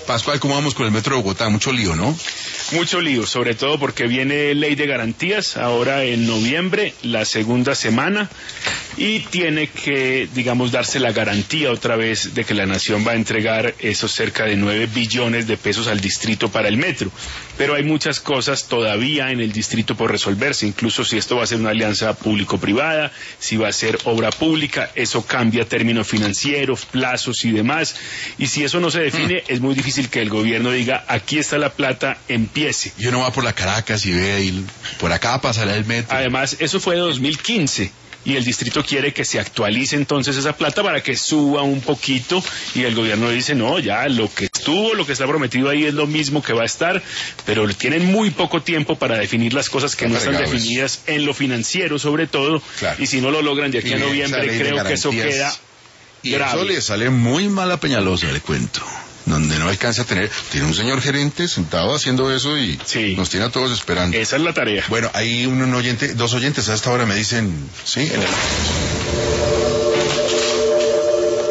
Pascual, ¿cómo vamos con el Metro de Bogotá? Mucho lío, ¿no? Mucho lío, sobre todo porque viene ley de garantías ahora en noviembre, la segunda semana, y tiene que, digamos, darse la garantía otra vez de que la nación va a entregar esos cerca de 9 billones de pesos al distrito para el metro. Pero hay muchas cosas todavía en el distrito por resolverse, incluso si esto va a ser una alianza público-privada, si va a ser obra pública, eso cambia términos financieros, plazos y demás, y si eso no se define, es muy difícil que el gobierno diga, aquí está la plata, empiece. Y uno va por la Caracas y ve, y por acá pasará el metro. Además, eso fue de 2015. Y el distrito quiere que se actualice entonces esa plata para que suba un poquito, y el gobierno dice, no, ya lo que estuvo, lo que está prometido ahí es lo mismo que va a estar, pero tienen muy poco tiempo para definir las cosas que no están definidas en lo financiero sobre todo, claro. Y si no lo logran de aquí a noviembre, creo que eso queda grave. Eso le sale muy mal a Peñalosa, le cuento. Donde no alcanza a tiene un señor gerente sentado haciendo eso y sí, nos tiene a todos esperando. Esa es la tarea. Bueno, hay dos oyentes a esta hora me dicen, sí,